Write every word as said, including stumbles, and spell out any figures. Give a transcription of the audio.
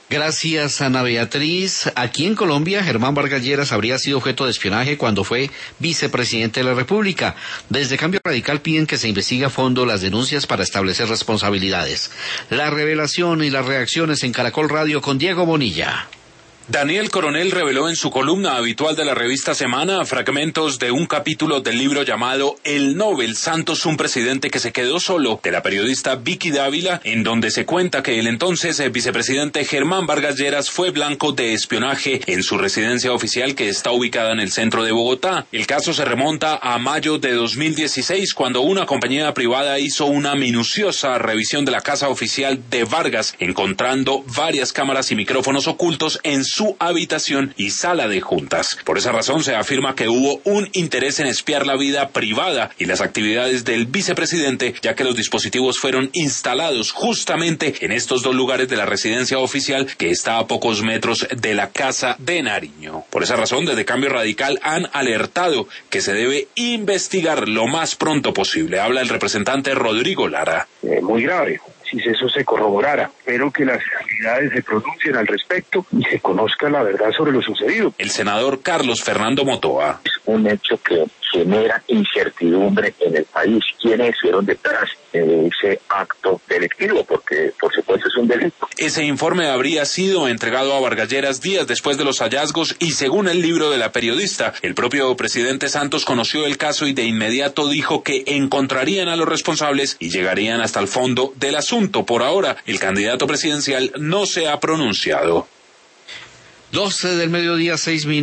Gracias, Ana Beatriz. Aquí en Colombia, Germán Vargas Lleras habría sido objeto de espionaje cuando fue vicepresidente de la República. Desde Cambio Radical piden que se investigue a fondo las denuncias para establecer responsabilidades. La revelación y las reacciones en Caracol Radio con Diego Bonilla. Daniel Coronel reveló en su columna habitual de la revista Semana fragmentos de un capítulo del libro llamado El Nobel Santos, un presidente que se quedó solo, de la periodista Vicky Dávila, en donde se cuenta que el entonces vicepresidente Germán Vargas Lleras fue blanco de espionaje en su residencia oficial que está ubicada en el centro de Bogotá. El caso se remonta a mayo de dos mil dieciséis, cuando una compañía privada hizo una minuciosa revisión de la casa oficial de Vargas, encontrando varias cámaras y micrófonos ocultos en su su habitación y sala de juntas. Por esa razón se afirma que hubo un interés en espiar la vida privada y las actividades del vicepresidente, ya que los dispositivos fueron instalados justamente en estos dos lugares de la residencia oficial, que está a pocos metros de la Casa de Nariño. Por esa razón, desde Cambio Radical han alertado que se debe investigar lo más pronto posible. Habla el representante Rodrigo Lara. Eh, muy grave. Si eso se corroborara, pero que las autoridades se pronuncien al respecto y se conozca la verdad sobre lo sucedido. El senador Carlos Fernando Motoa. Es un hecho que genera incertidumbre en el país. ¿Quiénes estuvieron detrás de ese acto delictivo? Porque, por supuesto, es un delito. Ese informe habría sido entregado a Vargas Lleras días después de los hallazgos y, según el libro de la periodista, el propio presidente Santos conoció el caso y de inmediato dijo que encontrarían a los responsables y llegarían hasta el fondo del asunto. Por ahora, el candidato presidencial no se ha pronunciado. doce del mediodía, seis minutos.